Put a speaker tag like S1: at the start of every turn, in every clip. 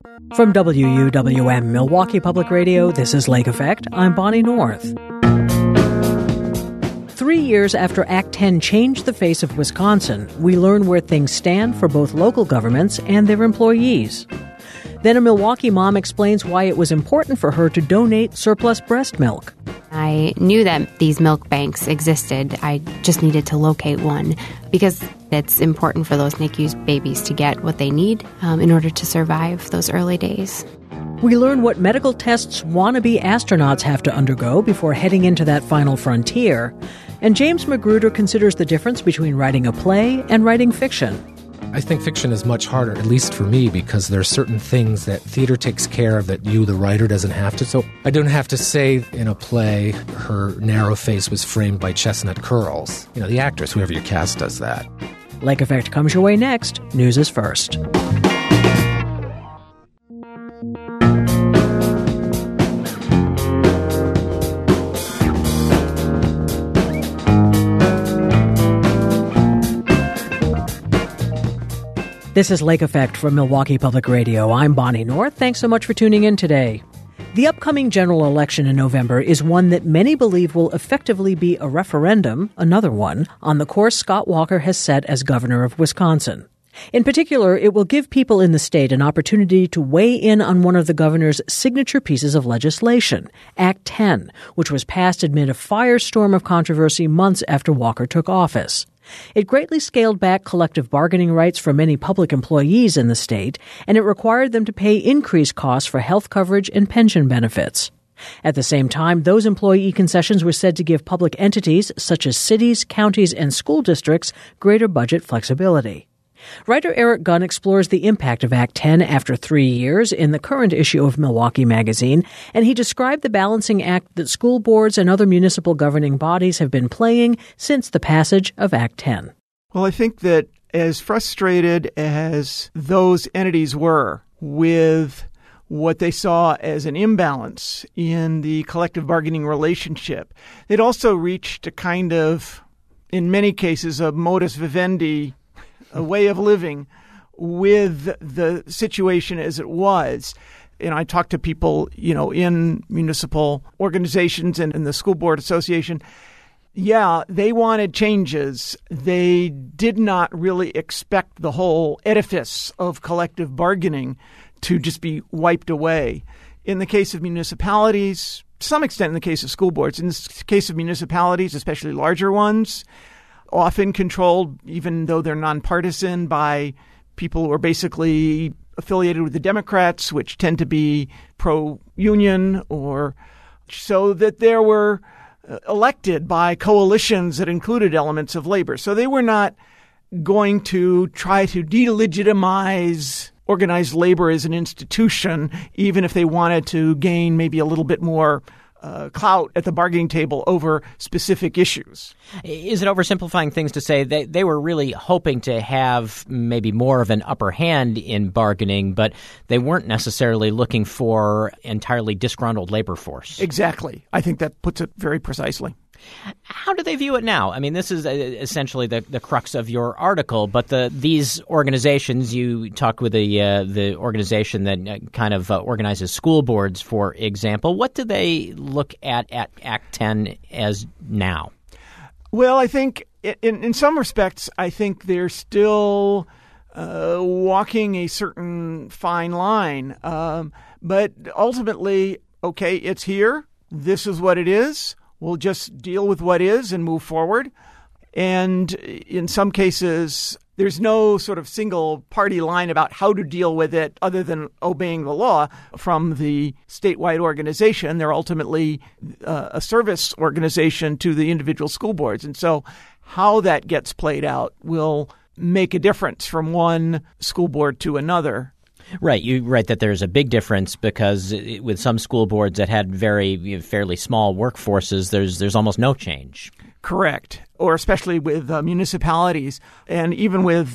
S1: From WUWM Milwaukee Public Radio, this is Lake Effect. I'm Bonnie North. 3 years after Act 10 changed the face of Wisconsin, we learn where things stand for both local governments and their employees. Then a Milwaukee mom explains why it was important for her to donate surplus breast milk.
S2: I knew that these milk banks existed. I just needed to locate one because it's important for those NICU babies to get what they need in order to survive those early days.
S1: We learn what medical tests wannabe astronauts have to undergo before heading into that final frontier. And James Magruder considers the difference between writing a play and writing fiction.
S3: I think fiction is much harder, at least for me, because there are certain things that theater takes care of that you, the writer, doesn't have to. So I don't have to say in a play her narrow face was framed by chestnut curls. You know, the actress, whoever you cast, does that.
S1: Lake Effect comes your way next. News is first. This is Lake Effect from Milwaukee Public Radio. I'm Bonnie North. Thanks so much for tuning in today. The upcoming general election in November is one that many believe will effectively be a referendum, another one, on the course Scott Walker has set as governor of Wisconsin. In particular, it will give people in the state an opportunity to weigh in on one of the governor's signature pieces of legislation, Act 10, which was passed amid a firestorm of controversy months after Walker took office. It greatly scaled back collective bargaining rights for many public employees in the state, and it required them to pay increased costs for health coverage and pension benefits. At the same time, those employee concessions were said to give public entities, such as cities, counties, and school districts, greater budget flexibility. Writer Eric Gunn explores the impact of Act 10 after 3 years in the current issue of Milwaukee Magazine, and he described the balancing act that school boards and other municipal governing bodies have been playing since the passage of Act 10.
S4: Well, I think that as frustrated as those entities were with what they saw as an imbalance in the collective bargaining relationship, it also reached a kind of, in many cases, a modus vivendi, a way of living with the situation as it was. And I talked to people, in municipal organizations and in the school board association. Yeah, they wanted changes. They did not really expect the whole edifice of collective bargaining to just be wiped away. In the case of municipalities, to some extent in the case of school boards, in the case of municipalities, especially larger ones, often controlled, even though they're nonpartisan, by people who are basically affiliated with the Democrats, which tend to be pro-union, or so that there were elected by coalitions that included elements of labor. So they were not going to try to delegitimize organized labor as an institution, even if they wanted to gain maybe a little bit more clout at the bargaining table over specific issues.
S5: Is it oversimplifying things to say they were really hoping to have maybe more of an upper hand in bargaining, but they weren't necessarily looking for entirely disgruntled labor force? Exactly.
S4: I think that puts it very precisely.
S5: How do they view it now? I mean, this is essentially the crux of your article, but these organizations, you talk with the organization that kind of organizes school boards, for example. What do they look at Act 10 as now?
S4: Well, I think in some respects, I think they're still walking a certain fine line. But ultimately, okay, it's here. This is what it is. We'll just deal with what is and move forward. And in some cases, there's no sort of single party line about how to deal with it other than obeying the law from the statewide organization. They're ultimately a service organization to the individual school boards. And so how that gets played out will make a difference from one school board to another.
S5: Right. You write that there's a big difference because with some school boards that had fairly small workforces, there's almost no change.
S4: Correct. Or especially with municipalities and even with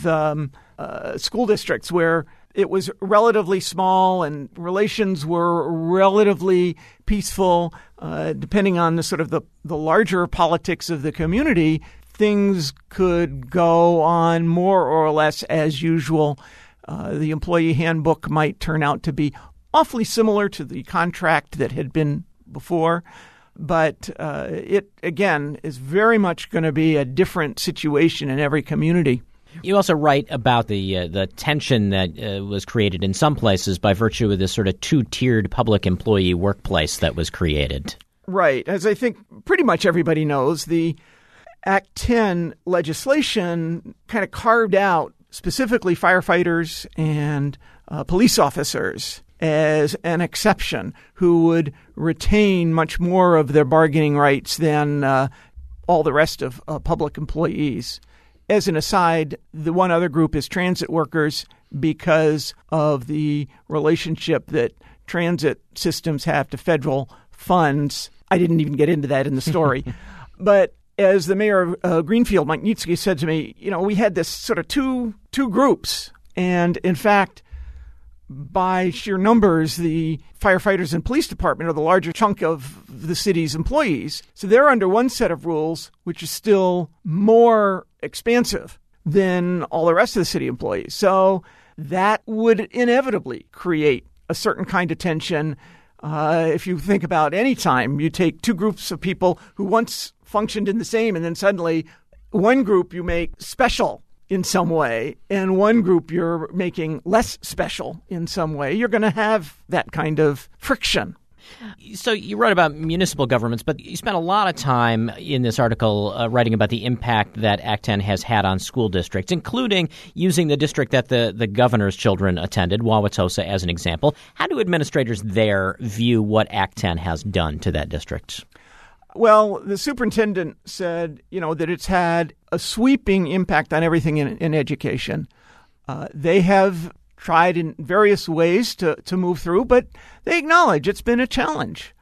S4: school districts where it was relatively small and relations were relatively peaceful, depending on the sort of the larger politics of the community, things could go on more or less as usual. The employee handbook might turn out to be awfully similar to the contract that had been before. But it, again, is very much going to be a different situation in every community.
S5: You also write about the tension that was created in some places by virtue of this sort of two-tiered public employee workplace that was created.
S4: Right. As I think pretty much everybody knows, the Act 10 legislation kind of carved out specifically firefighters and police officers as an exception who would retain much more of their bargaining rights than all the rest of public employees. As an aside, the one other group is transit workers because of the relationship that transit systems have to federal funds. I didn't even get into that in the story. But as the mayor of Greenfield, Mike Nietzsche, said to me, we had this sort of two groups. And in fact, by sheer numbers, the firefighters and police department are the larger chunk of the city's employees. So they're under one set of rules, which is still more expansive than all the rest of the city employees. So that would inevitably create a certain kind of tension. If you think about any time you take two groups of people who once functioned in the same, and then suddenly one group you make special in some way, and one group you're making less special in some way, you're going to have that kind of friction.
S5: So you wrote about municipal governments, but you spent a lot of time in this article writing about the impact that Act 10 has had on school districts, including using the district that the governor's children attended, Wauwatosa, as an example. How do administrators there view what Act 10 has done to that district?
S4: Well, the superintendent said, that it's had a sweeping impact on everything in education. They have tried in various ways to move through, but they acknowledge it's been a challenge.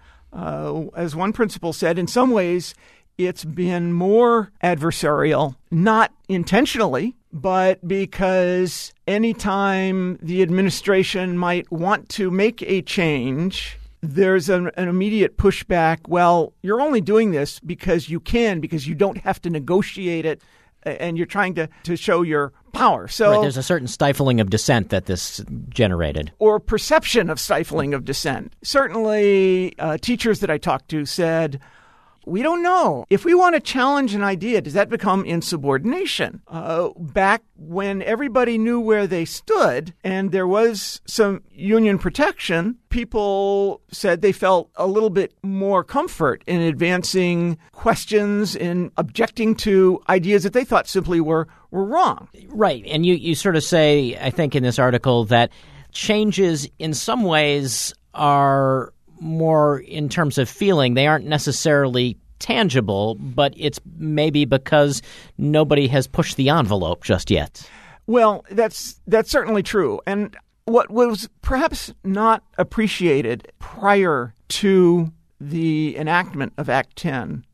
S4: As one principal said, in some ways, it's been more adversarial, not intentionally, but because anytime the administration might want to make a change, there's an immediate pushback. Well, you're only doing this because you can, because you don't have to negotiate it, and you're trying to show your power. So
S5: right, there's a certain stifling of dissent that this generated.
S4: Or perception of stifling of dissent. Certainly, teachers that I talked to said, we don't know. If we want to challenge an idea, does that become insubordination? Back when everybody knew where they stood and there was some union protection, people said they felt a little bit more comfort in advancing questions and objecting to ideas that they thought simply were wrong.
S5: Right. And you sort of say, I think in this article, that changes in some ways are more in terms of feeling. They aren't necessarily tangible, but it's maybe because nobody has pushed the envelope just yet.
S4: Well, that's certainly true. And what was perhaps not appreciated prior to the enactment of Act 10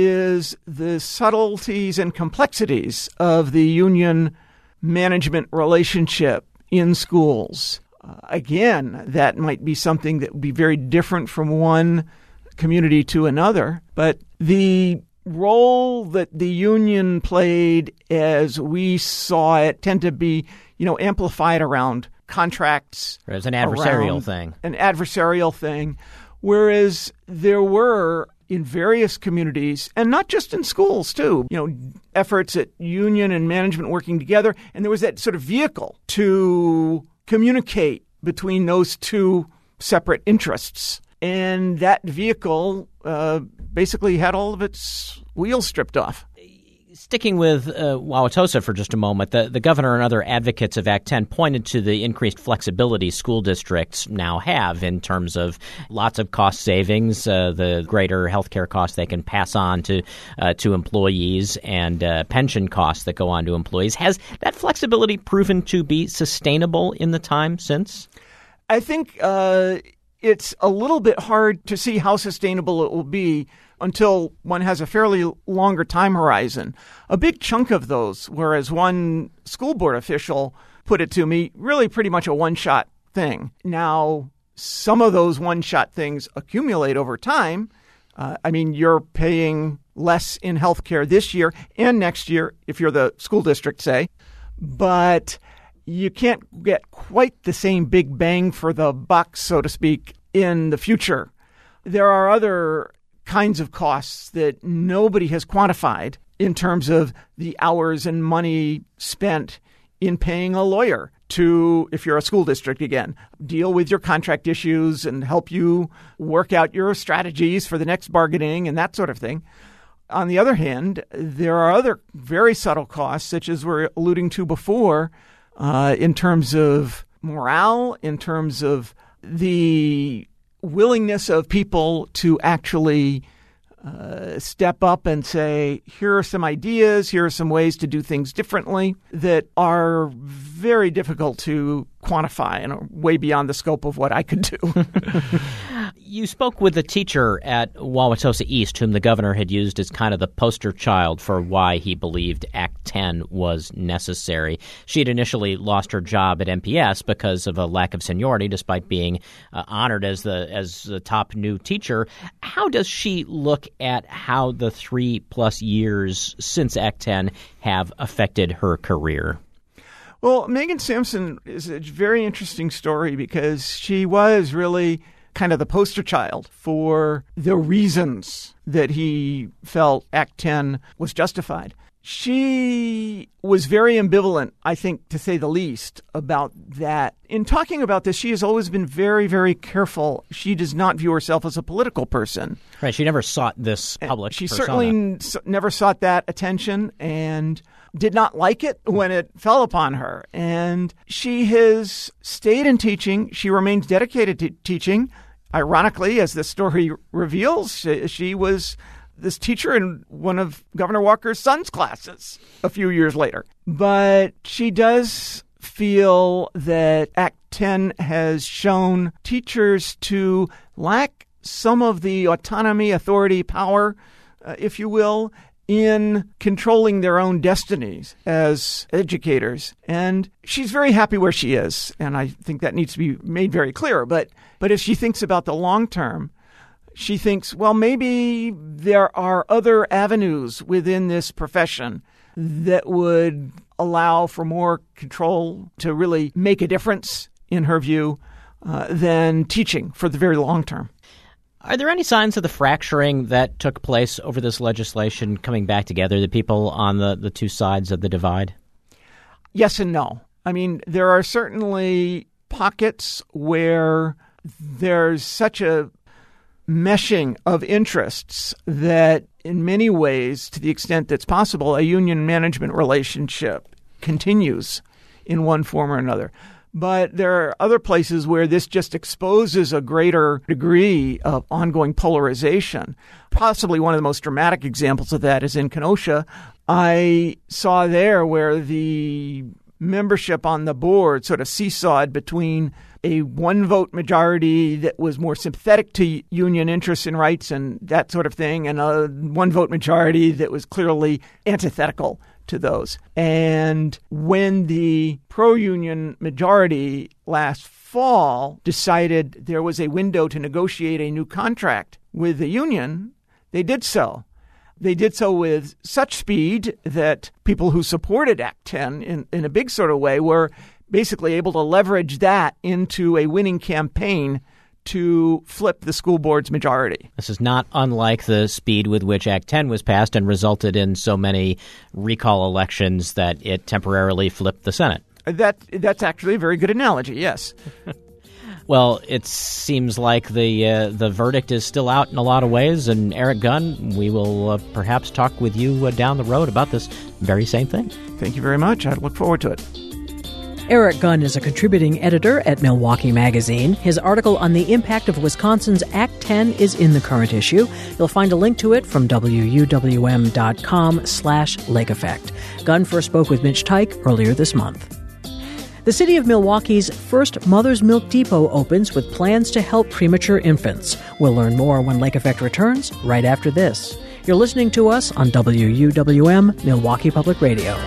S4: is the subtleties and complexities of the union management relationship in schools. Again, that might be something that would be very different from one community to another. But the role that the union played as we saw it tend to be, amplified around contracts.
S5: Right, it's an adversarial thing.
S4: An adversarial thing. Whereas there were in various communities, and not just in schools too, efforts at union and management working together. And there was that sort of vehicle to communicate between those two separate interests. And that vehicle basically had all of its wheels stripped off.
S5: Sticking with Wauwatosa for just a moment, the governor and other advocates of Act 10 pointed to the increased flexibility school districts now have in terms of lots of cost savings, the greater health care costs they can pass on to employees, and pension costs that go on to employees. Has that flexibility proven to be sustainable in the time since?
S4: I think it's a little bit hard to see how sustainable it will be until one has a fairly longer time horizon. A big chunk of those, whereas one school board official put it to me, really pretty much a one-shot thing. Now, some of those one-shot things accumulate over time. You're paying less in health care this year and next year, if you're the school district, say. But you can't get quite the same big bang for the buck, so to speak, in the future. There are other kinds of costs that nobody has quantified in terms of the hours and money spent in paying a lawyer to, if you're a school district again, deal with your contract issues and help you work out your strategies for the next bargaining and that sort of thing. On the other hand, there are other very subtle costs, such as we're alluding to before, in terms of morale, in terms of the willingness of people to actually step up and say, here are some ideas, here are some ways to do things differently that are very difficult to quantify and are way beyond the scope of what I could do.
S5: You spoke with a teacher at Wauwatosa East whom the governor had used as kind of the poster child for why he believed Act 10 was necessary. She had initially lost her job at MPS because of a lack of seniority, despite being honored as the top new teacher. How does she look at how the 3+ years since Act 10 have affected her career?
S4: Well, Megan Sampson is a very interesting story because she was really kind of the poster child for the reasons that he felt Act 10 was justified. She was very ambivalent, I think, to say the least, about that. In talking about this, she has always been very, very careful. She does not view herself as a political person.
S5: Right. She never sought this public
S4: She
S5: persona.
S4: certainly never sought that attention and did not like it when it fell upon her. And she has stayed in teaching. She remains dedicated to teaching. Ironically, as the story reveals, she was this teacher in one of Governor Walker's son's classes a few years later. But she does feel that Act 10 has shown teachers to lack some of the autonomy, authority, power, if you will, in controlling their own destinies as educators. And she's very happy where she is, and I think that needs to be made very clear. But as she thinks about the long term, she thinks, well, maybe there are other avenues within this profession that would allow for more control to really make a difference, in her view, than teaching for the very long term.
S5: Are there any signs of the fracturing that took place over this legislation coming back together, the people on the two sides of the divide?
S4: Yes and no. I mean, there are certainly pockets where there's such a meshing of interests that in many ways, to the extent that's possible, a union management relationship continues in one form or another. But there are other places where this just exposes a greater degree of ongoing polarization. Possibly one of the most dramatic examples of that is in Kenosha. I saw there where the membership on the board sort of seesawed between a one-vote majority that was more sympathetic to union interests and rights and that sort of thing, and a one-vote majority that was clearly antithetical to those. And when the pro-union majority last fall decided there was a window to negotiate a new contract with the union, they did so. They did so with such speed that people who supported Act 10 in a big sort of way were basically able to leverage that into a winning campaign to flip the school board's majority.
S5: This is not unlike the speed with which Act 10 was passed and resulted in so many recall elections that it temporarily flipped the Senate.
S4: That's actually a very good analogy, yes.
S5: Well, it seems like the verdict is still out in a lot of ways, and Eric Gunn, we will perhaps talk with you down the road about this very same thing.
S4: Thank you very much. I look forward to it.
S1: Eric Gunn is a contributing editor at Milwaukee Magazine. His article on the impact of Wisconsin's Act 10 is in the current issue. You'll find a link to it from wuwm.com/Lake Effect. Gunn first spoke with Mitch Teich earlier this month. The city of Milwaukee's first Mother's Milk Depot opens with plans to help premature infants. We'll learn more when Lake Effect returns right after this. You're listening to us on WUWM Milwaukee Public Radio.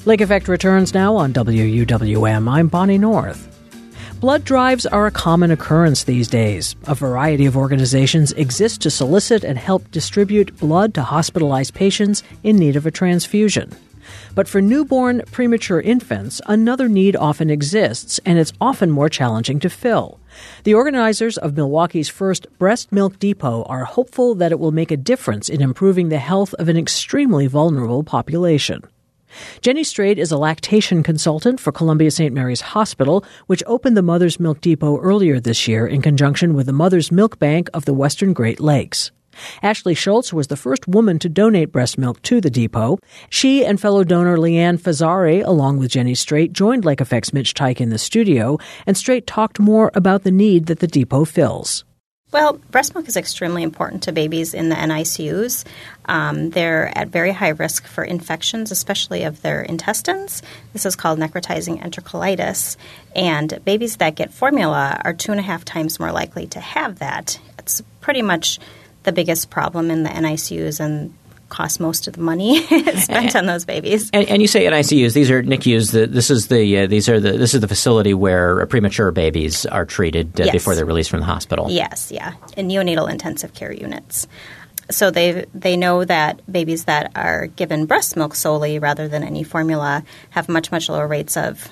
S1: Lake Effect returns now on WUWM. I'm Bonnie North. Blood drives are a common occurrence these days. A variety of organizations exist to solicit and help distribute blood to hospitalized patients in need of a transfusion. But for newborn, premature infants, another need often exists, and it's often more challenging to fill. The organizers of Milwaukee's first Breast Milk Depot are hopeful that it will make a difference in improving the health of an extremely vulnerable population. Jenny Straight is a lactation consultant for Columbia St. Mary's Hospital, which opened the Mother's Milk Depot earlier this year in conjunction with the Mother's Milk Bank of the Western Great Lakes. Ashley Schultz was the first woman to donate breast milk to the depot. She and fellow donor Leanne Fazzari, along with Jenny Straight, joined Lake Effect's Mitch Teich in the studio, and Straight talked more about the need that the depot fills.
S6: Well, breast milk is extremely important to babies in the NICUs. They're at very high risk for infections, especially of their intestines. This is called necrotizing enterocolitis. And babies that get formula are 2.5 times more likely to have that. It's pretty much the biggest problem in the NICUs and costs most of the money spent on those babies.
S5: And you say NICUs; these are NICUs. This is the facility where premature babies are treated before they're released from the hospital.
S6: Yes, yeah, in neonatal intensive care units. So they know that babies that are given breast milk solely rather than any formula have much lower rates of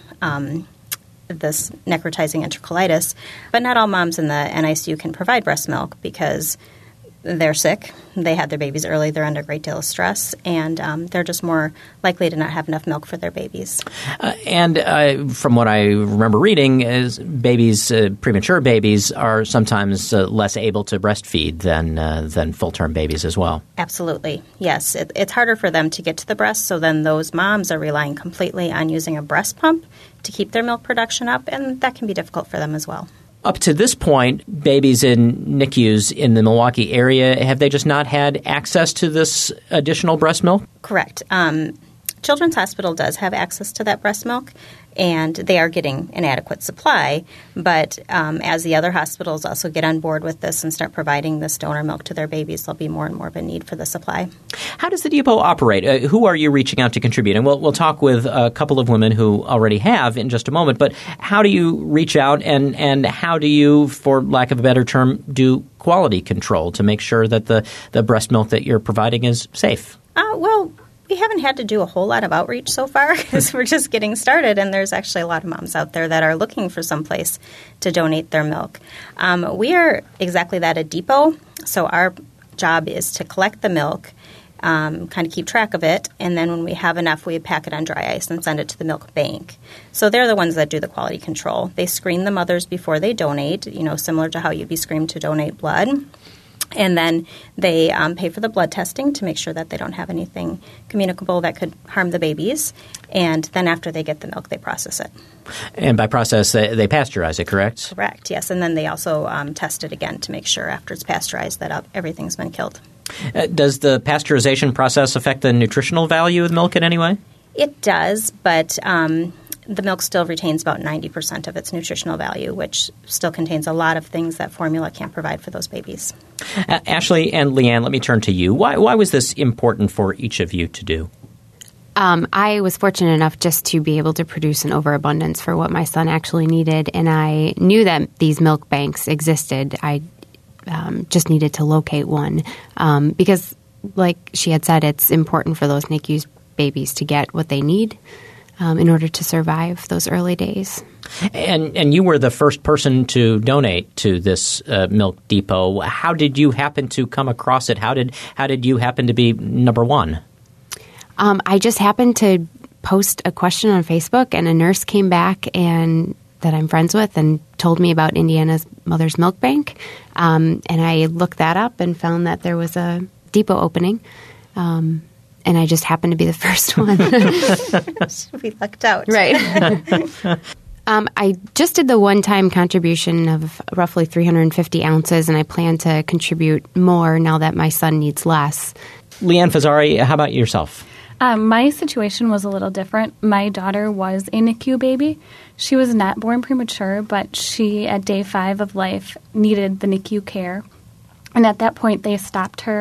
S6: this necrotizing enterocolitis. But not all moms in the NICU can provide breast milk because they're sick, they had their babies early, they're under a great deal of stress, and they're just more likely to not have enough milk for their babies.
S5: And from what I remember reading, is premature babies are sometimes less able to breastfeed than full-term babies as well.
S6: Absolutely, yes. It's harder for them to get to the breast, so then those moms are relying completely on using a breast pump to keep their milk production up, and that can be difficult for them as well.
S5: Up to this point, babies in NICUs in the Milwaukee area, have they just not had access to this additional breast milk?
S6: Correct. Children's Hospital does have access to that breast milk, and they are getting an adequate supply. But as the other hospitals also get on board with this and start providing this donor milk to their babies, there'll be more and more of a need for the supply.
S5: How does the depot operate? Who are you reaching out to contribute? And we'll talk with a couple of women who already have in just a moment. But how do you reach out and how do you, for lack of a better term, do quality control to make sure that the breast milk that you're providing is safe?
S6: We haven't had to do a whole lot of outreach so far because we're just getting started, and there's actually a lot of moms out there that are looking for some place to donate their milk. We are exactly that, a depot, so our job is to collect the milk, kind of keep track of it, and then when we have enough, we pack it on dry ice and send it to the milk bank. So they're the ones that do the quality control. They screen the mothers before they donate, similar to how you'd be screened to donate blood. And then they pay for the blood testing to make sure that they don't have anything communicable that could harm the babies. And then after they get the milk, they process it.
S5: And by process, they pasteurize it, correct?
S6: Correct, yes. And then they also test it again to make sure after it's pasteurized that everything's been killed.
S5: Does the pasteurization process affect the nutritional value of the milk in any way?
S6: It does, but the milk still retains about 90% of its nutritional value, which still contains a lot of things that formula can't provide for those babies.
S5: Ashley and Leanne, let me turn to you. Why was this important for each of you to do?
S2: I was fortunate enough just to be able to produce an overabundance for what my son actually needed, and I knew that these milk banks existed. I just needed to locate one because, like she had said, it's important for those NICU babies to get what they need in order to survive those early days.
S5: And you were the first person to donate to this milk depot. How did you happen to come across it? How did you happen to be number one?
S2: I just happened to post a question on Facebook, and a nurse came back and that I'm friends with and told me about Indiana's Mother's Milk Bank. And I looked that up and found that there was a depot opening. And I just happened to be the first one.
S6: We lucked out.
S2: Right. I just did the one-time contribution of roughly 350 ounces, and I plan to contribute more now that my son needs less.
S5: Leanne Fazzari, how about yourself?
S7: My situation was a little different. My daughter was a NICU baby. She was not born premature, but she, at day 5 of life, needed the NICU care. And at that point, they stopped her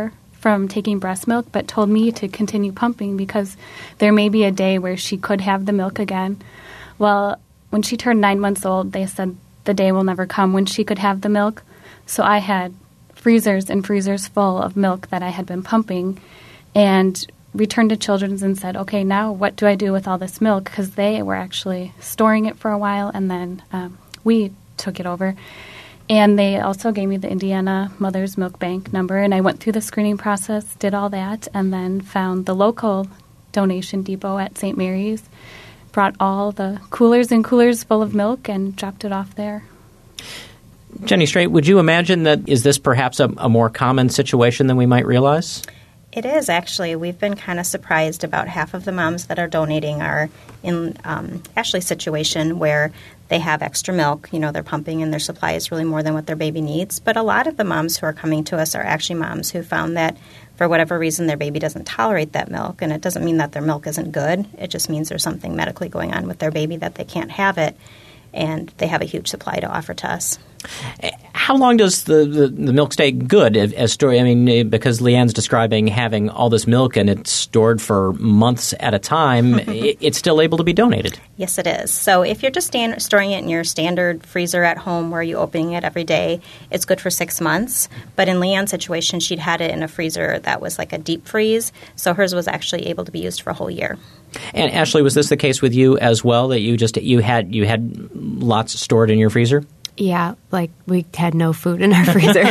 S7: from taking breast milk, but told me to continue pumping because there may be a day where she could have the milk again. Well, when she turned 9 months old, they said the day will never come when she could have the milk. So I had freezers and freezers full of milk that I had been pumping, and returned to Children's and said, okay, now what do I do with all this milk? Because they were actually storing it for a while, and then we took it over. And they also gave me the Indiana Mother's Milk Bank number, and I went through the screening process, did all that, and then found the local donation depot at St. Mary's, brought all the coolers and coolers full of milk, and dropped it off there.
S5: Jenny Straight, would you imagine that is this perhaps a more common situation than we might realize?
S6: It is, actually. We've been kind of surprised. About half of the moms that are donating are in Ashley's situation where they have extra milk. You know, they're pumping and their supply is really more than what their baby needs. But a lot of the moms who are coming to us are actually moms who found that for whatever reason their baby doesn't tolerate that milk. And it doesn't mean that their milk isn't good. It just means there's something medically going on with their baby that they can't have it. And they have a huge supply to offer to us.
S5: How long does the milk stay good as stored? I mean, because Leanne's describing having all this milk and it's stored for months at a time, it's still able to be donated.
S6: Yes, it is. So if you're just storing it in your standard freezer at home where you're opening it every day, it's good for 6 months. But in Leanne's situation, she'd had it in a freezer that was like a deep freeze, so hers was actually able to be used for a whole year.
S5: And Ashley, was this the case with you as well, that you had lots stored in your freezer?
S2: Yeah, like we had no food in our freezer.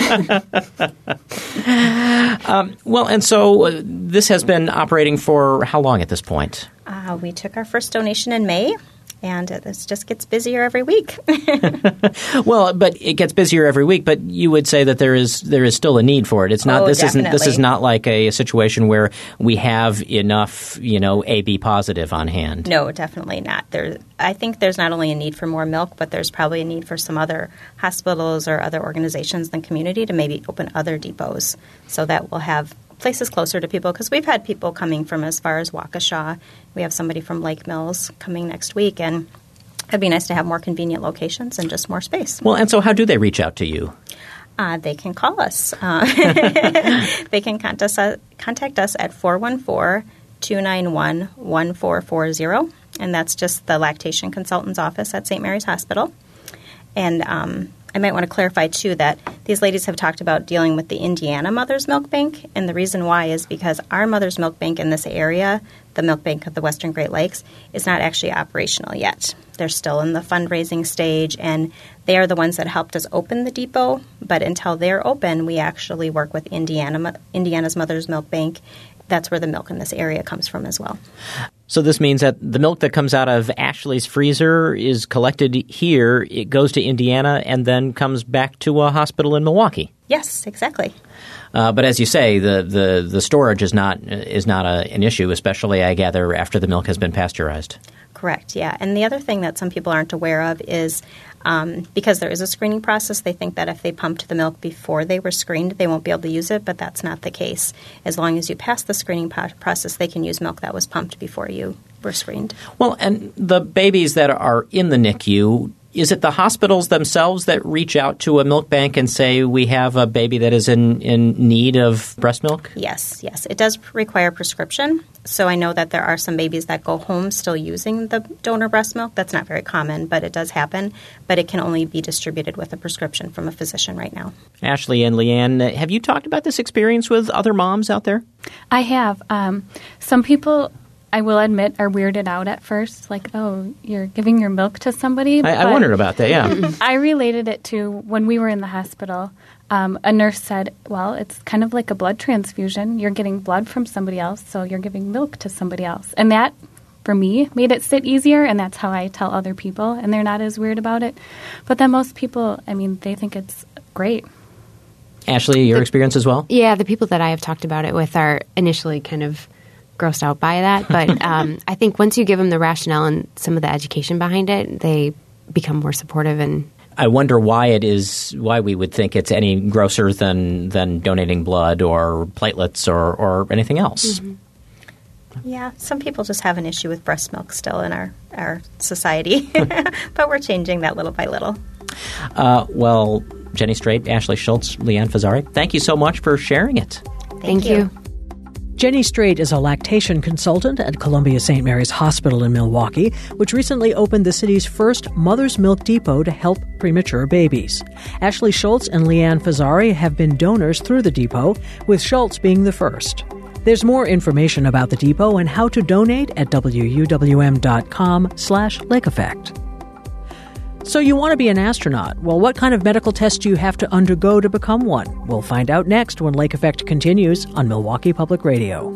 S5: Well, and so this has been operating for how long at this point?
S6: We took our first donation in May, and it just gets busier every week.
S5: Well, but it gets busier every week. But you would say that there is still a need for it. It's not. This is not like a situation where we have enough, AB positive on hand.
S6: No, definitely not. I think there's not only a need for more milk, but there's probably a need for some other hospitals or other organizations in the community to maybe open other depots so that we'll have places closer to people, because we've had people coming from as far as Waukesha. We have somebody from Lake Mills coming next week, and it'd be nice to have more convenient locations and just more space.
S5: Well, and so how do they reach out to you?
S6: They can call us. They can contact us at 414-291-1440, and that's just the lactation consultant's office at St. Mary's Hospital. And I might want to clarify, too, that these ladies have talked about dealing with the Indiana Mother's Milk Bank, and the reason why is because our Mother's Milk Bank in this area, the Milk Bank of the Western Great Lakes, is not actually operational yet. They're still in the fundraising stage, and they are the ones that helped us open the depot, but until they're open, we actually work with Indiana's Mother's Milk Bank. That's where the milk in this area comes from as well.
S5: So this means that the milk that comes out of Ashley's freezer is collected here, it goes to Indiana, and then comes back to a hospital in Milwaukee.
S6: Yes, exactly.
S5: But as you say, the storage is not an issue, especially, I gather, after the milk has been pasteurized.
S6: Correct, yeah. And the other thing that some people aren't aware of is because there is a screening process, they think that if they pumped the milk before they were screened, they won't be able to use it, but that's not the case. As long as you pass the screening process, they can use milk that was pumped before you were screened.
S5: Well, and the babies that are in the NICU, is it the hospitals themselves that reach out to a milk bank and say, we have a baby that is in need of breast milk?
S6: Yes. It does require prescription. So I know that there are some babies that go home still using the donor breast milk. That's not very common, but it does happen. But it can only be distributed with a prescription from a physician right now.
S5: Ashley and Leanne, have you talked about this experience with other moms out there?
S7: I have. Some people, I will admit, are weirded out at first, like, oh, you're giving your milk to somebody.
S5: I wondered about that, yeah.
S7: I related it to when we were in the hospital. A nurse said, well, it's kind of like a blood transfusion. You're getting blood from somebody else, so you're giving milk to somebody else. And that, for me, made it sit easier, and that's how I tell other people, and they're not as weird about it. But then most people, they think it's great.
S5: Ashley, your experience as well?
S2: Yeah, the people that I have talked about it with are initially kind of grossed out by that. But I think once you give them the rationale and some of the education behind it, they become more supportive. And
S5: I wonder why we would think it's any grosser than donating blood or platelets or anything else.
S6: Mm-hmm. Yeah, some people just have an issue with breast milk still in our society, but we're changing that little by little.
S5: Well, Jenny Straight, Ashley Schultz, Leanne Fazzari, thank you so much for sharing it.
S2: Thank you.
S1: Jenny Strait is a lactation consultant at Columbia St. Mary's Hospital in Milwaukee, which recently opened the city's first mother's milk depot to help premature babies. Ashley Schultz and Leanne Fazzari have been donors through the depot, with Schultz being the first. There's more information about the depot and how to donate at wuwm.com/Lake Effect. So you want to be an astronaut. Well, what kind of medical test do you have to undergo to become one? We'll find out next when Lake Effect continues on Milwaukee Public Radio.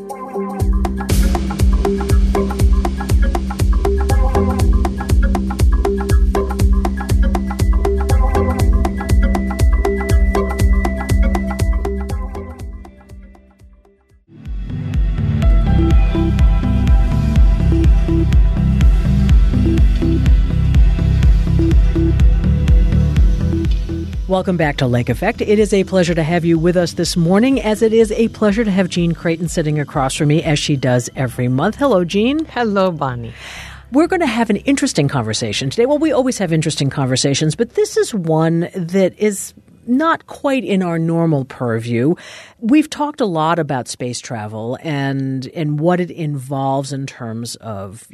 S1: Welcome back to Lake Effect. It is a pleasure to have you with us this morning, as it is a pleasure to have Jean Creighton sitting across from me, as she does every month. Hello, Jean.
S8: Hello, Bonnie.
S1: We're going to have an interesting conversation today. Well, we always have interesting conversations, but this is one that is not quite in our normal purview. We've talked a lot about space travel and what it involves in terms of,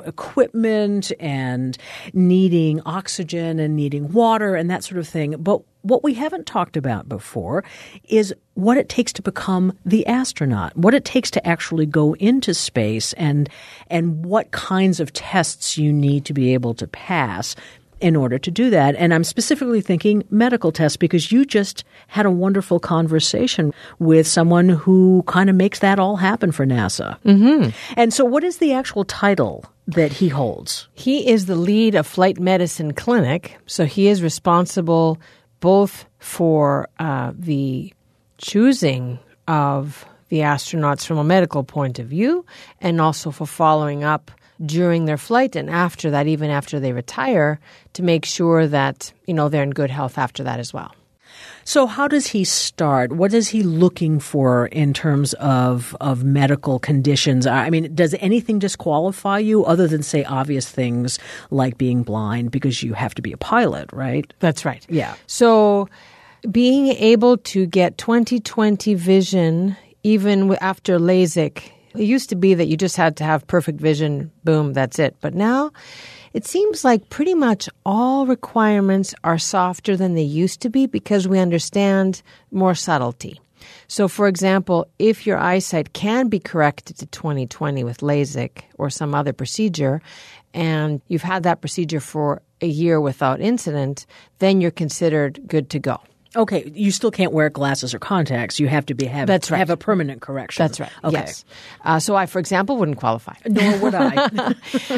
S1: equipment and needing oxygen and needing water and that sort of thing. But what we haven't talked about before is what it takes to become the astronaut, what it takes to actually go into space, and what kinds of tests you need to be able to pass in order to do that. And I'm specifically thinking medical tests, because you just had a wonderful conversation with someone who kind of makes that all happen for NASA. Mm-hmm. And so what is the actual title that he holds?
S8: He is the lead of Flight Medicine Clinic, so he is responsible both for the choosing of the astronauts from a medical point of view, and also for following up during their flight and after that, even after they retire, to make sure that, they're in good health after that as well.
S1: So how does he start? What is he looking for in terms of medical conditions? I mean, does anything disqualify you other than, say, obvious things like being blind, because you have to be a pilot, right?
S8: That's right.
S1: Yeah.
S8: So being able to get 20/20 vision even after LASIK, it used to be that you just had to have perfect vision, boom, that's it. But now it seems like pretty much all requirements are softer than they used to be, because we understand more subtlety. So, for example, if your eyesight can be corrected to 20/20 with LASIK or some other procedure, and you've had that procedure for a year without incident, then you're considered good to go.
S1: Okay, you still can't wear glasses or contacts. You have to have a permanent correction.
S8: That's right.
S1: Okay.
S8: Yes. So I, for example, wouldn't qualify.
S1: Nor would I.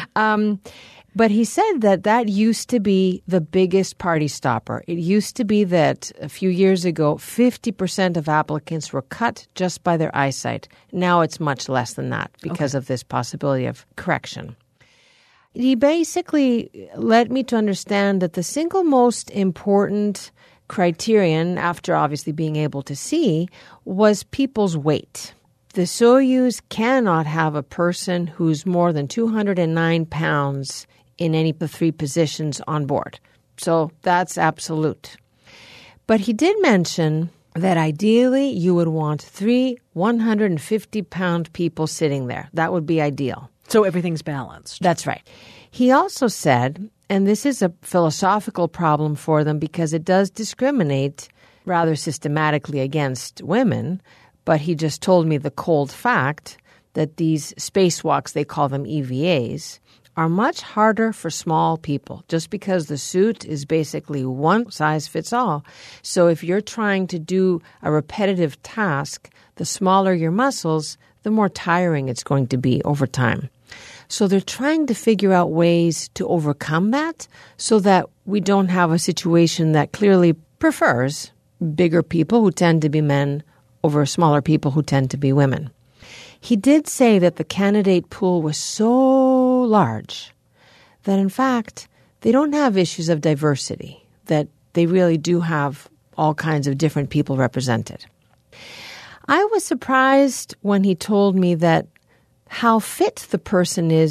S8: But he said that used to be the biggest party stopper. It used to be that a few years ago, 50% of applicants were cut just by their eyesight. Now it's much less than that because of this possibility of correction. He basically led me to understand that the single most important criterion, after obviously being able to see, was people's weight. The Soyuz cannot have a person who's more than 209 pounds in any of the three positions on board. So that's absolute. But he did mention that ideally you would want 3 150-pound people sitting there. That would be ideal.
S1: So everything's balanced.
S8: That's right. He also said, and this is a philosophical problem for them because it does discriminate rather systematically against women, but he just told me the cold fact that these spacewalks, they call them EVAs, are much harder for small people just because the suit is basically one size fits all. So if you're trying to do a repetitive task, the smaller your muscles, the more tiring it's going to be over time. So they're trying to figure out ways to overcome that so that we don't have a situation that clearly prefers bigger people who tend to be men over smaller people who tend to be women. He did say that the candidate pool was so large that, in fact, they don't have issues of diversity, that they really do have all kinds of different people represented. I was surprised when he told me that how fit the person is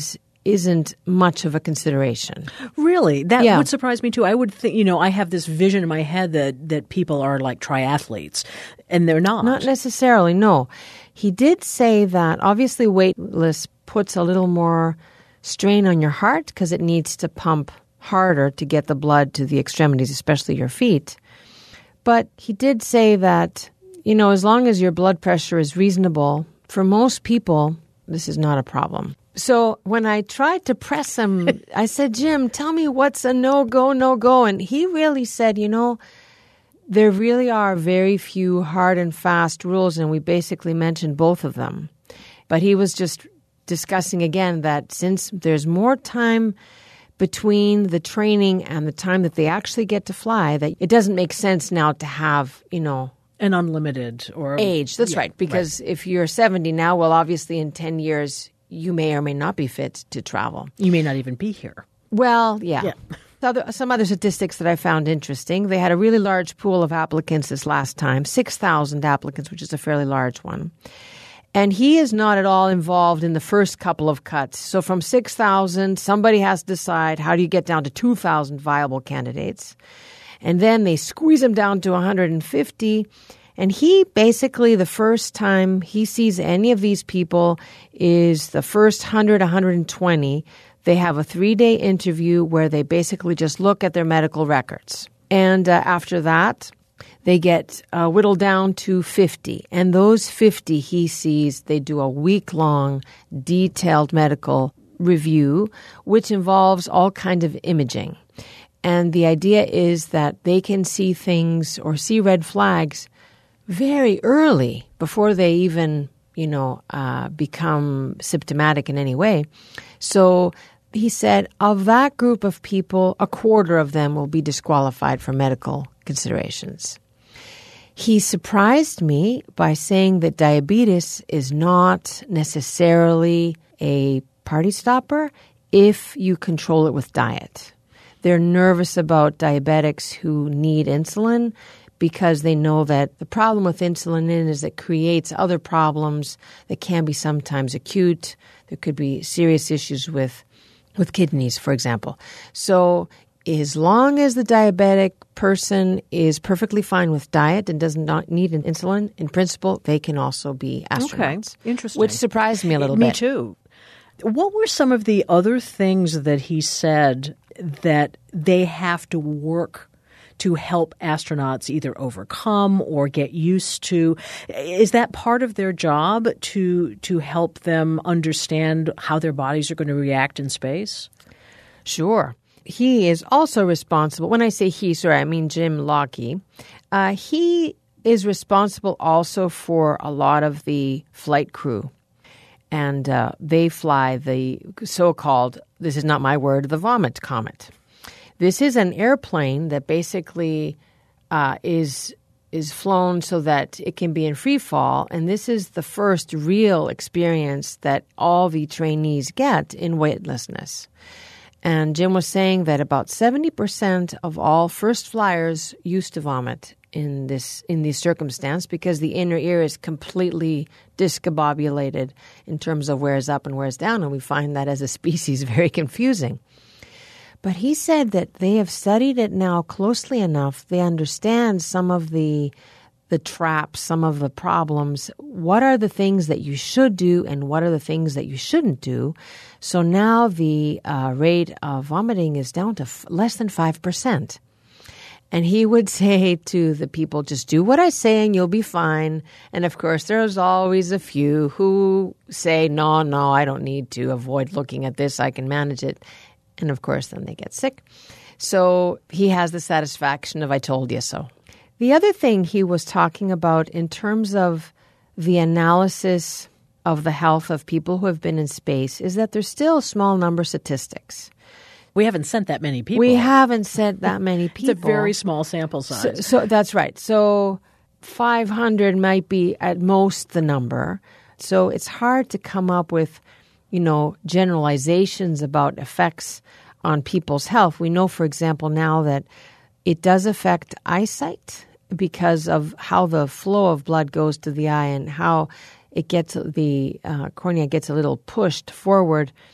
S8: isn't much of a consideration.
S1: Really? That
S8: Yeah.
S1: would surprise me too. I would think, I have this vision in my head that people are like triathletes, and they're not.
S8: Not necessarily, no. He did say that obviously weightless puts a little more strain on your heart because it needs to pump harder to get the blood to the extremities, especially your feet. But he did say that, as long as your blood pressure is reasonable, for most people, this is not a problem. So when I tried to press him, I said, Jim, tell me what's a no-go. And he really said, there really are very few hard and fast rules, and we basically mentioned both of them. But he was just discussing again that since there's more time between the training and the time that they actually get to fly, that it doesn't make sense now to have,
S1: an unlimited or
S8: age. That's right. Because if you're 70 now, well, obviously in 10 years, you may or may not be fit to travel.
S1: You may not even be here.
S8: Well, yeah. Some other statistics that I found interesting. They had a really large pool of applicants this last time, 6,000 applicants, which is a fairly large one. And he is not at all involved in the first couple of cuts. So from 6,000, somebody has to decide how do you get down to 2,000 viable candidates. And then they squeeze him down to 150. And he basically, the first time he sees any of these people is the first 100, 120. They have a 3-day interview where they basically just look at their medical records. And after that, they get whittled down to 50. And those 50, he sees, they do a week-long detailed medical review, which involves all kinds of imaging. And the idea is that they can see things or see red flags very early before they even, become symptomatic in any way. So he said of that group of people, a quarter of them will be disqualified for medical considerations. He surprised me by saying that diabetes is not necessarily a party stopper if you control it with diet. They're nervous about diabetics who need insulin because they know that the problem with insulin is it creates other problems that can be sometimes acute. There could be serious issues with kidneys, for example. So as long as the diabetic person is perfectly fine with diet and does not need an insulin, in principle, they can also be astronauts.
S1: Okay, interesting.
S8: Which surprised me a little
S1: bit.
S8: Me
S1: too. What were some of the other things that he said that they have to work to help astronauts either overcome or get used to? Is that part of their job to help them understand how their bodies are going to react in space?
S8: Sure. He is also responsible. When I say he, I mean Jim Locke. He is responsible also for a lot of the flight crew. And they fly the so-called, this is not my word, the Vomit Comet. This is an airplane that basically is flown so that it can be in free fall, and this is the first real experience that all the trainees get in weightlessness. And Jim was saying that about 70% of all first flyers used to vomit in this circumstance because the inner ear is completely discombobulated in terms of where's up and where's down, and we find that as a species very confusing. But he said that they have studied it now closely enough. They understand some of the traps, some of the problems. What are the things that you should do and what are the things that you shouldn't do? So now the rate of vomiting is down to less than 5%. And he would say to the people, just do what I say and you'll be fine. And of course, there's always a few who say, no, I don't need to avoid looking at this. I can manage it. And of course, then they get sick. So he has the satisfaction of I told you so. The other thing he was talking about in terms of the analysis of the health of people who have been in space is that there's still small number statistics.
S1: We haven't sent that many people.
S8: We haven't sent that many people.
S1: It's a very small sample size.
S8: So that's right. So 500 might be at most the number. So it's hard to come up with generalizations about effects on people's health. We know, for example, now that it does affect eyesight because of how the flow of blood goes to the eye and how it gets the cornea gets a little pushed forward.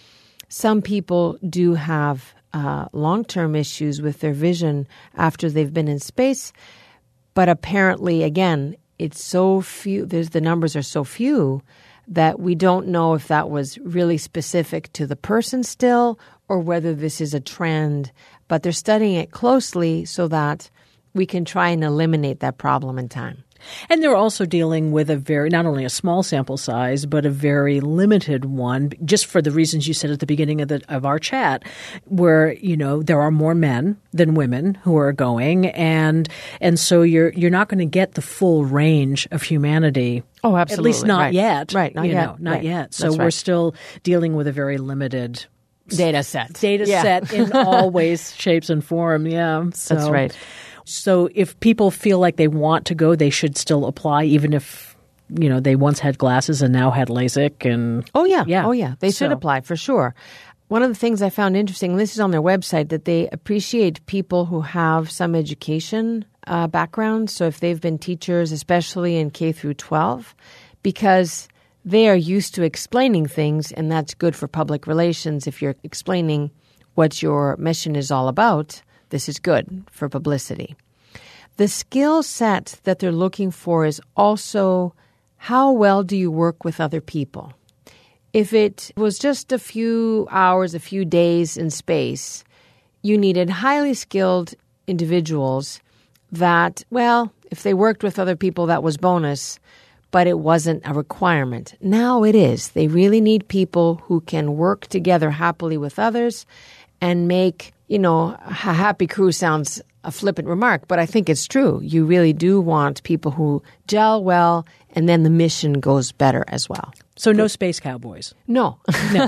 S8: Some people do have long-term issues with their vision after they've been in space, but apparently, again, it's so few. The numbers are so few that we don't know if that was really specific to the person still or whether this is a trend. But they're studying it closely so that we can try and eliminate that problem in time.
S1: And they're also dealing with not only a small sample size, but a very limited one, just for the reasons you said at the beginning of our chat, where, there are more men than women who are going. And so you're not going to get the full range of humanity.
S8: Oh, absolutely.
S1: At least not yet.
S8: Right. Not yet.
S1: Not yet. So we're still dealing with a very limited
S8: data set
S1: in all ways, shapes, and form. Yeah. So,
S8: that's right.
S1: So if people feel like they want to go, they should still apply, even if, they once had glasses and now had LASIK. And
S8: Oh, yeah. They should apply for sure. One of the things I found interesting, and this is on their website, that they appreciate people who have some education background. So if they've been teachers, especially in K through 12, because they are used to explaining things, and that's good for public relations. If you're explaining what your mission is all about, this is good for publicity. The skill set that they're looking for is also how well do you work with other people? If it was just a few hours, a few days in space, you needed highly skilled individuals that, if they worked with other people, that was bonus, but it wasn't a requirement. Now it is. They really need people who can work together happily with others and make, a happy crew sounds a flippant remark, but I think it's true. You really do want people who gel well, and then the mission goes better as well.
S1: So no space cowboys?
S8: No.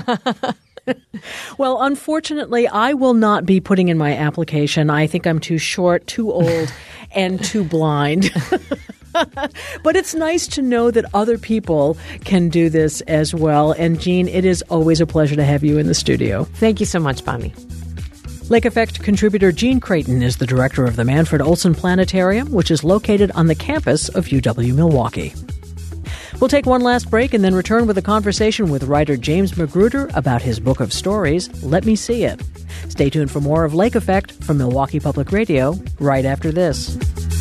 S1: Well, unfortunately, I will not be putting in my application. I think I'm too short, too old, and too blind. But it's nice to know that other people can do this as well. And Jean, it is always a pleasure to have you in the studio.
S8: Thank you so much, Bonnie.
S1: Lake Effect contributor Jean Creighton is the director of the Manfred Olson Planetarium, which is located on the campus of UW-Milwaukee. We'll take one last break and then return with a conversation with writer James Magruder about his book of stories, Let Me See It. Stay tuned for more of Lake Effect from Milwaukee Public Radio right after this.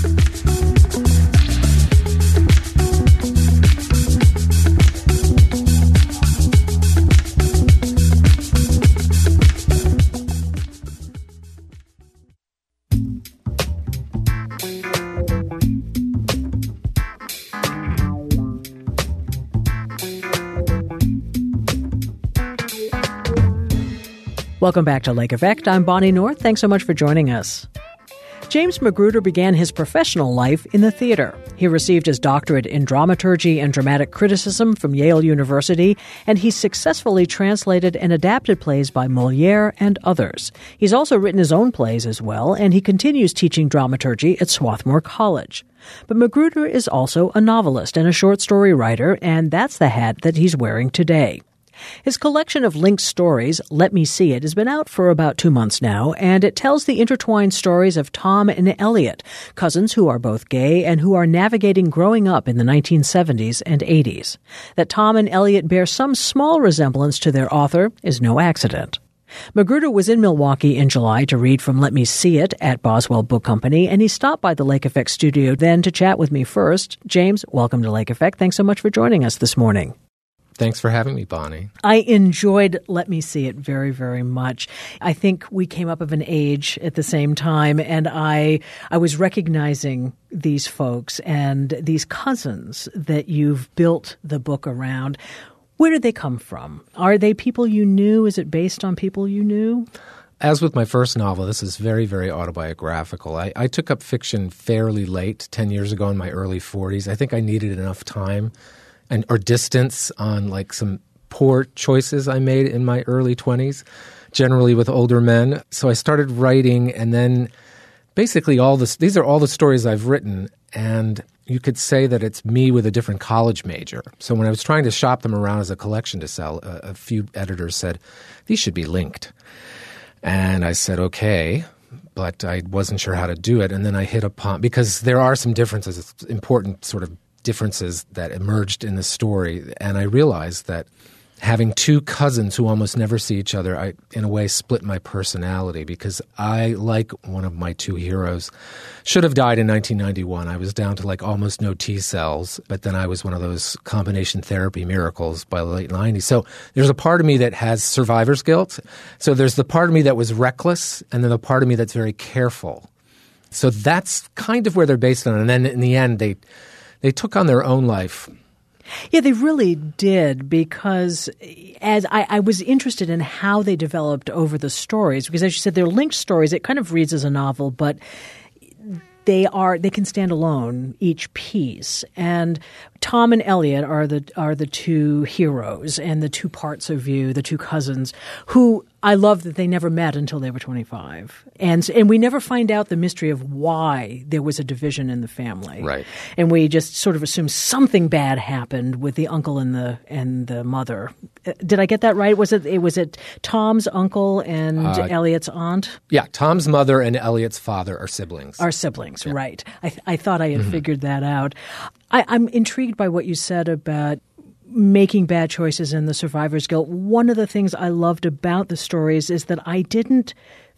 S1: Welcome back to Lake Effect. I'm Bonnie North. Thanks so much for joining us. James Magruder began his professional life in the theater. He received his doctorate in dramaturgy and dramatic criticism from Yale University, and he successfully translated and adapted plays by Molière and others. He's also written his own plays as well, and he continues teaching dramaturgy at Swarthmore College. But Magruder is also a novelist and a short story writer, and that's the hat that he's wearing today. His collection of linked stories, Let Me See It, has been out for about 2 months now, and it tells the intertwined stories of Tom and Elliot, cousins who are both gay and who are navigating growing up in the 1970s and 80s. That Tom and Elliot bear some small resemblance to their author is no accident. Magruder was in Milwaukee in July to read from Let Me See It at Boswell Book Company, and he stopped by the Lake Effect studio then to chat with me first. James, welcome to Lake Effect. Thanks so much for joining us this morning.
S3: Thanks for having me, Bonnie.
S1: I enjoyed Let Me See It very, very much. I think we came up of an age at the same time, and I was recognizing these folks and these cousins that you've built the book around. Where did they come from? Are they people you knew? Is it based on people you knew?
S3: As with my first novel, this is very, very autobiographical. I took up fiction fairly late, 10 years ago in my early 40s. I think I needed enough time or distance on like some poor choices I made in my early 20s, generally with older men. So I started writing, and then basically these are all the stories I've written, and you could say that it's me with a different college major. So when I was trying to shop them around as a collection to sell, a few editors said, these should be linked. And I said, okay, but I wasn't sure how to do it. And then I hit upon, because there are some differences, important sort of differences that emerged in the story. And I realized that having two cousins who almost never see each other, I, in a way, split my personality because I, like one of my two heroes, should have died in 1991. I was down to like almost no T cells, but then I was one of those combination therapy miracles by the late 90s. So there's a part of me that has survivor's guilt. So there's the part of me that was reckless, and then the part of me that's very careful. So that's kind of where they're based on. And then in the end, they took on their own life.
S1: Yeah, they really did, because as I was interested in how they developed over the stories, because as you said, they're linked stories. It kind of reads as a novel, but they can stand alone, each piece. And Tom and Elliot are the two heroes and the two parts of you, the two cousins, who I love that they never met until they were 25. And we never find out the mystery of why there was a division in the family.
S3: Right.
S1: And we just sort of assume something bad happened with the uncle and the mother. Did I get that right? Was it Tom's uncle and Elliot's aunt?
S3: Yeah, Tom's mother and Elliot's father are siblings.
S1: Yeah. Right. I thought I had figured that out. I'm intrigued by what you said about making bad choices and the survivor's guilt. One of the things I loved about the stories is that I didn't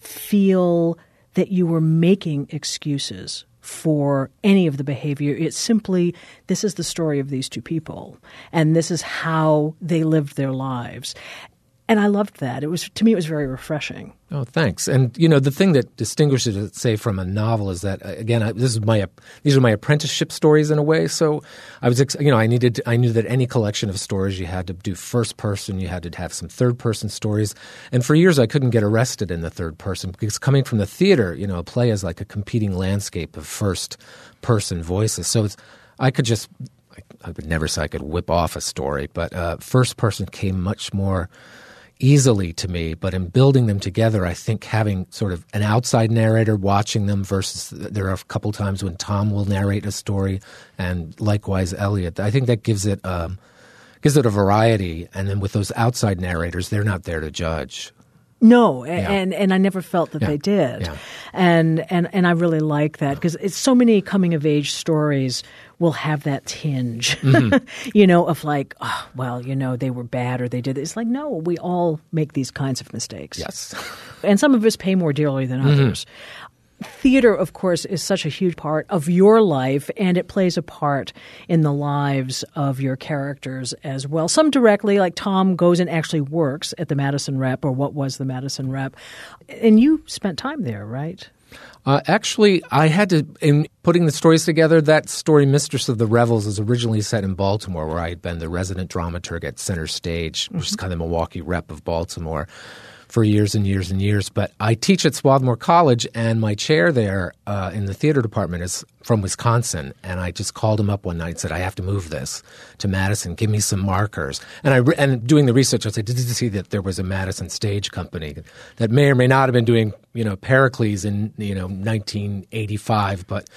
S1: feel that you were making excuses for any of the behavior. It's simply, this is the story of these two people, and this is how they lived their lives. And I loved that. To me, it was very refreshing.
S3: Oh, thanks. And, the thing that distinguishes it, say, from a novel is that, again, these are my apprenticeship stories in a way. So I was, I knew that any collection of stories, you had to do first person, you had to have some third person stories. And for years, I couldn't get arrested in the third person because coming from the theater, a play is like a competing landscape of first person voices. So I would never say I could whip off a story, but first person came much more easily to me. But in building them together, I think having sort of an outside narrator watching them versus there are a couple times when Tom will narrate a story and likewise Elliot. I think that gives it a variety. And then with those outside narrators, they're not there to judge.
S1: No, and I never felt that they did. Yeah. And I really like that because it's so many coming of age stories will have that tinge, of like, they were bad or they did this. It's like, no, we all make these kinds of mistakes.
S3: Yes.
S1: And some of us pay more dearly than others. Theater, of course, is such a huge part of your life, and it plays a part in the lives of your characters as well. Some directly, like Tom goes and actually works at the Madison Rep, or what was the Madison Rep. And you spent time there, right?
S3: Actually, I had to, in putting the stories together, that story, Mistress of the Revels, is originally set in Baltimore, where I had been the resident dramaturg at Center Stage, which is kind of the Milwaukee Rep of Baltimore, for years and years and years. But I teach at Swarthmore College, and my chair there in the theater department is from Wisconsin. And I just called him up one night and said, I have to move this to Madison. Give me some markers. And doing the research, I said, did you see that there was a Madison stage company that may or may not have been doing, Pericles in, 1985. But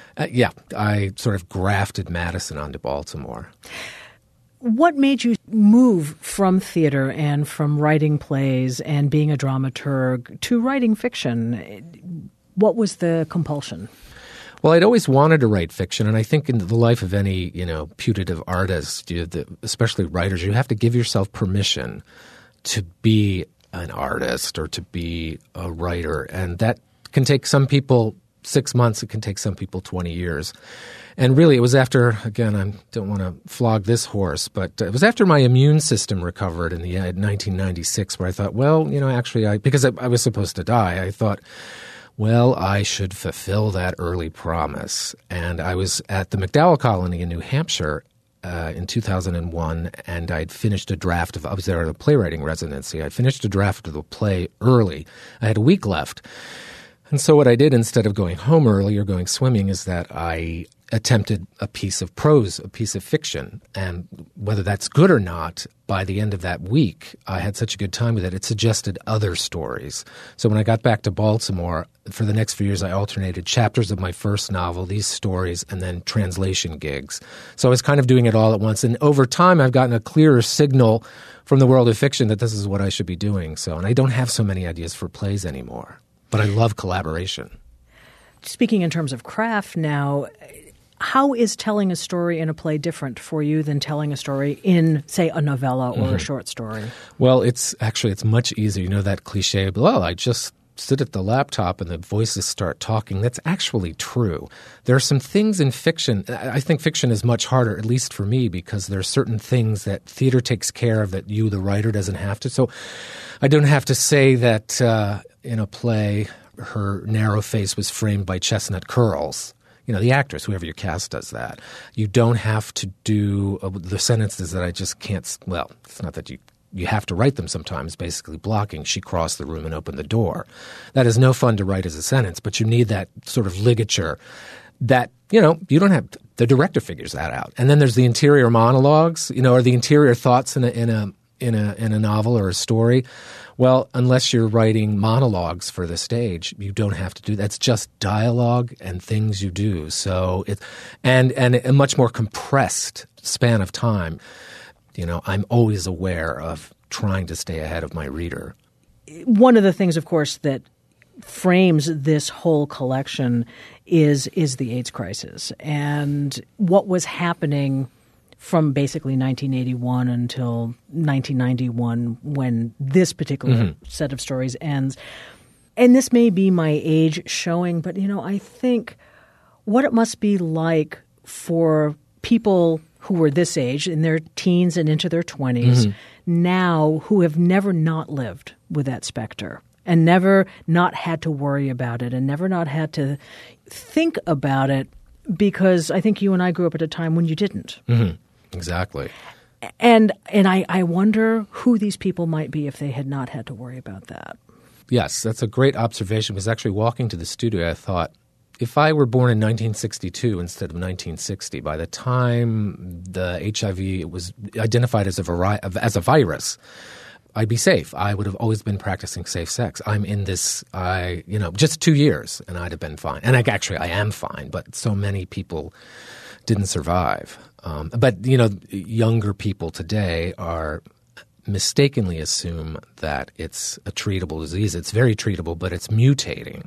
S3: I sort of grafted Madison onto Baltimore.
S1: What made you move from theater and from writing plays and being a dramaturg to writing fiction? What was the compulsion?
S3: Well, I'd always wanted to write fiction, and I think in the life of any, putative artist, especially writers, you have to give yourself permission to be an artist or to be a writer, and that can take some people 6 months, it can take some people 20 years. And really, it was after, again, I don't want to flog this horse, but it was after my immune system recovered in 1996 where I thought, because I was supposed to die, I thought, I should fulfill that early promise. And I was at the MacDowell Colony in New Hampshire in 2001, and I'd finished I was there at a playwriting residency. I'd finished a draft of the play early. I had a week left. And so what I did instead of going home early or going swimming is that I attempted a piece of prose, a piece of fiction. And whether that's good or not, by the end of that week, I had such a good time with it, it suggested other stories. So when I got back to Baltimore, for the next few years, I alternated chapters of my first novel, these stories, and then translation gigs. So I was kind of doing it all at once. And over time, I've gotten a clearer signal from the world of fiction that this is what I should be doing. And I don't have so many ideas for plays anymore. But I love collaboration.
S1: Speaking in terms of craft now, How is telling a story in a play different for you than telling a story in, say, a novella or a short story?
S3: Well, it's much easier. You know that cliche, well, I just sit at the laptop and the voices start talking. That's actually true. There are some things in fiction. I think fiction is much harder, at least for me, because there are certain things that theater takes care of that you, the writer, doesn't have to. So I don't have to say that in a play her narrow face was framed by chestnut curls. You know, the actress, whoever your cast does that. You don't have to do the sentences that I just can't – well, it's not that you have to write them sometimes, basically blocking. She crossed the room and opened the door. That is no fun to write as a sentence, but you need that sort of ligature that, you know, you don't have – the director figures that out. And then there's the interior monologues, you know, or the interior thoughts in a novel or a story. Well, unless you're writing monologues for the stage, you don't have to do that. It's just dialogue and things you do. So and a much more compressed span of time. You know, I'm always aware of trying to stay ahead of my reader.
S1: One of the things, of course, that frames this whole collection is the AIDS crisis and what was happening from basically 1981 until 1991 when this particular set of stories ends. And this may be my age showing, but, you know, I think what it must be like for people who were this age, in their teens and into their 20s, now who have never not lived with that specter and never not had to worry about it and never not had to think about it, because I think you and I grew up at a time when you didn't.
S3: Exactly.
S1: And I wonder who these people might be if they had not had to worry about that.
S3: Yes, that's a great observation. Because actually walking to the studio, I thought, if I were born in 1962 instead of 1960, by the time the HIV was identified as a virus, I'd be safe. I would have always been practicing safe sex. I'm in this, just 2 years, and I'd have been fine. And I am fine, but so many people didn't survive. But, you know, younger people today are mistakenly assume that it's a treatable disease. It's very treatable, but it's mutating.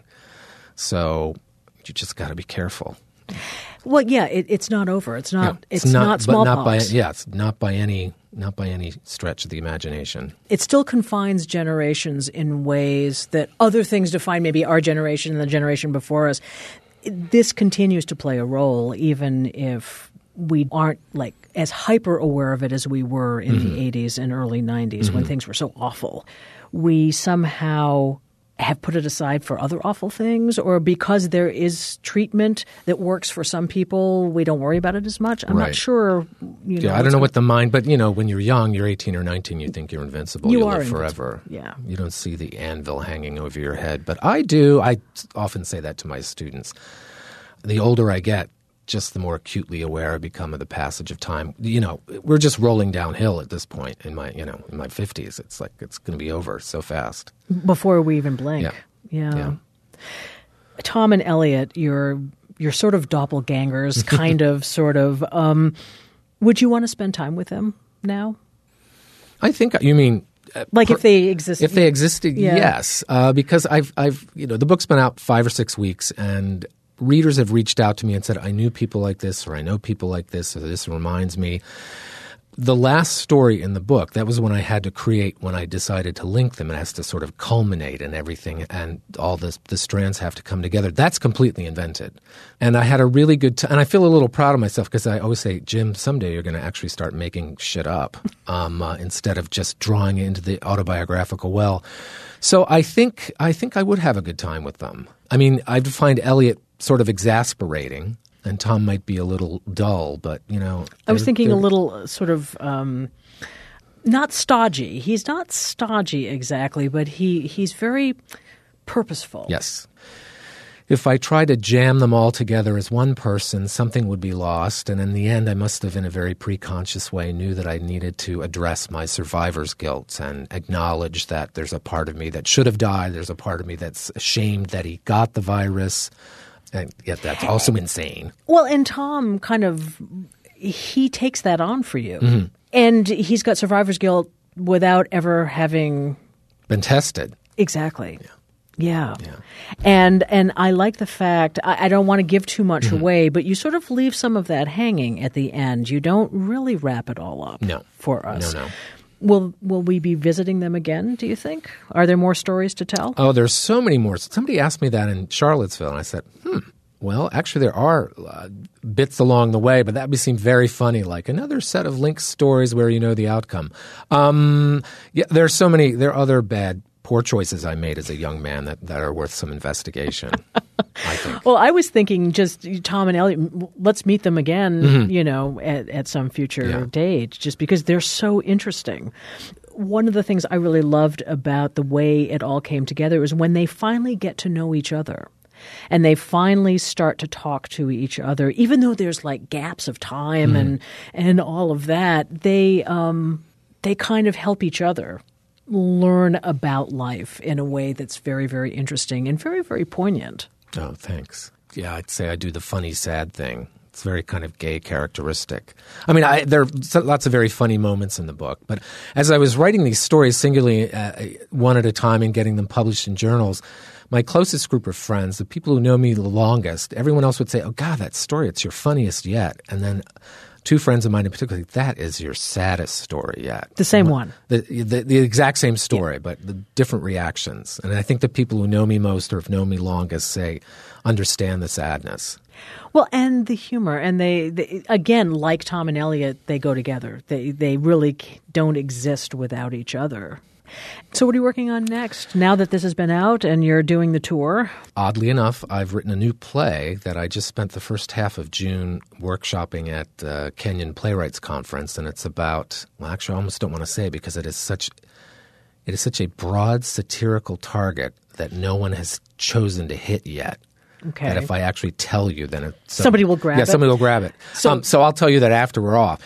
S3: So you just got to be careful.
S1: Well, yeah, it's not over. It's not. It's not smallpox.
S3: It's not by any stretch of the imagination.
S1: It still confines generations in ways that other things define maybe our generation and the generation before us. This continues to play a role, even if we aren't like as hyper aware of it as we were in the 80s and early 90s when things were so awful. We somehow have put it aside for other awful things, or because there is treatment that works for some people, we don't worry about it as much. I'm not sure.
S3: I don't know what the mind, but you know, when you're young, you're 18 or 19, you think you're invincible. You'll live forever.
S1: Yeah.
S3: You don't see the anvil hanging over your head. But I do. I often say that to my students. The older I get, just the more acutely aware I become of the passage of time. You know, we're just rolling downhill at this point in my 50s. It's like it's going to be over so fast.
S1: Before we even blink. Yeah. Tom and Elliot, you're sort of doppelgangers, kind of, sort of. Would you want to spend time with them now?
S3: I think you mean
S1: like if they existed.
S3: If they existed, yes. Because I've the book's been out 5 or 6 weeks, and readers have reached out to me and said, I knew people like this, or I know people like this, or this reminds me. The last story in the book, that was when I had to create, when I decided to link them. It has to sort of culminate and everything, and all the strands have to come together. That's completely invented. And I had a really good time. And I feel a little proud of myself because I always say, Jim, someday you're going to actually start making shit up instead of just drawing it into the autobiographical well. So I think I would have a good time with them. I mean, I'd find Elliot sort of exasperating, and Tom might be a little dull, but, you know.
S1: I was thinking a little sort of not stodgy. He's not stodgy exactly, but he's very purposeful.
S3: Yes. If I tried to jam them all together as one person, something would be lost. And in the end, I must have, in a very preconscious way, knew that I needed to address my survivor's guilt and acknowledge that there's a part of me that should have died. There's a part of me that's ashamed that he got the virus. And yet that's also insane.
S1: Well, and Tom he takes that on for you. And he's got survivor's guilt without ever having
S3: been tested.
S1: Exactly.
S3: Yeah.
S1: Yeah. And I like the fact, I don't want to give too much away, but you sort of leave some of that hanging at the end. You don't really wrap it all up for us.
S3: No.
S1: Will we be visiting them again, do you think? Are there more stories to tell?
S3: Oh, there's so many more. Somebody asked me that in Charlottesville, and I said, well, actually there are bits along the way, but that seemed very funny, like another set of Lynx stories where you know the outcome. There's so many. There are other poor choices I made as a young man that are worth some investigation, I think.
S1: Well, I was thinking just Tom and Elliot, let's meet them again, at some future date, just because they're so interesting. One of the things I really loved about the way it all came together was when they finally get to know each other. And they finally start to talk to each other, even though there's like gaps of time and all of that. They kind of help each other learn about life in a way that's very, very interesting and very, very poignant.
S3: Oh, thanks. Yeah, I'd say I do the funny, sad thing. It's very kind of gay characteristic. I mean, there are lots of very funny moments in the book. But as I was writing these stories singularly, one at a time, and getting them published in journals, my closest group of friends, the people who know me the longest, everyone else would say, oh, God, that story, it's your funniest yet. And then two friends of mine in particular, that is your saddest story yet.
S1: The same one.
S3: The exact same story, but the different reactions. And I think the people who know me most or have known me longest understand the sadness.
S1: Well, and the humor. And they again, like Tom and Elliot, they go together. They really don't exist without each other. So what are you working on next, now that this has been out and you're doing the tour?
S3: Oddly enough, I've written a new play that I just spent the first half of June workshopping at Kenyon Playwrights Conference, and it's about, well, actually I almost don't want to say because it is such a broad satirical target that no one has chosen to hit yet.
S1: Okay.
S3: That if I actually tell you, then
S1: somebody will grab it.
S3: Yeah, somebody will grab it. So I'll tell you that after we're off.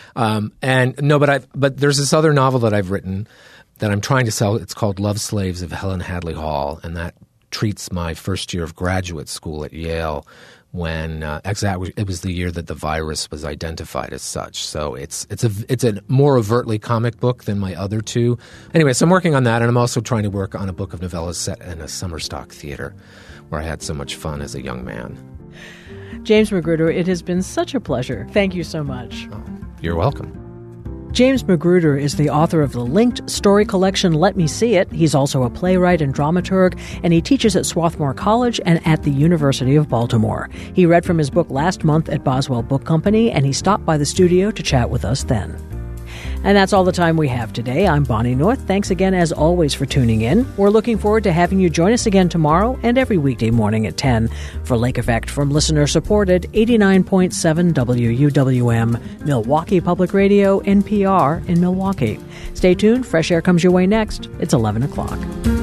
S3: But there's this other novel that I've written that I'm trying to sell. It's called Love Slaves of Helen Hadley Hall, and that treats my first year of graduate school at Yale when it was the year that the virus was identified as such. So it's a more overtly comic book than my other two. Anyway, so I'm working on that, and I'm also trying to work on a book of novellas set in a summer stock theater where I had so much fun as a young man.
S1: James Magruder, it has been such a pleasure. Thank you so much.
S3: Oh, you're welcome.
S1: James Magruder is the author of the linked story collection Let Me See It. He's also a playwright and dramaturg, and he teaches at Swarthmore College and at the University of Baltimore. He read from his book last month at Boswell Book Company, and he stopped by the studio to chat with us then. And that's all the time we have today. I'm Bonnie North. Thanks again, as always, for tuning in. We're looking forward to having you join us again tomorrow and every weekday morning at 10 for Lake Effect from listener-supported 89.7 WUWM, Milwaukee Public Radio, NPR in Milwaukee. Stay tuned. Fresh Air comes your way next. It's 11 o'clock.